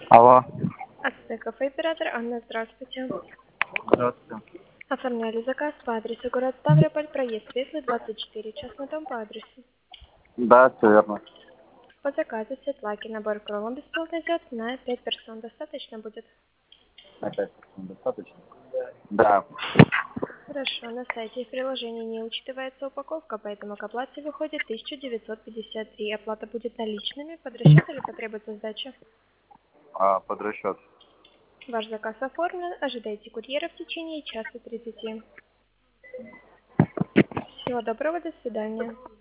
Алло. АЦТ кафе оператор Анна, здравствуйте. Здравствуйте. Оформляли заказ по адресу город Ставрополь, проезд Светлый, 24, частный дом по адресу. Да, все верно. По заказу Светлаки набор кролом бесплатно идет на 5 персон. Достаточно будет? Опять достаточно? Да. Хорошо, на сайте и в приложении не учитывается упаковка, поэтому к оплате выходит 1953. Оплата будет наличными, под расчет или потребуется сдача? Под расчет. Ваш заказ оформлен, ожидайте курьера в течение часа 30. Всего доброго, до свидания.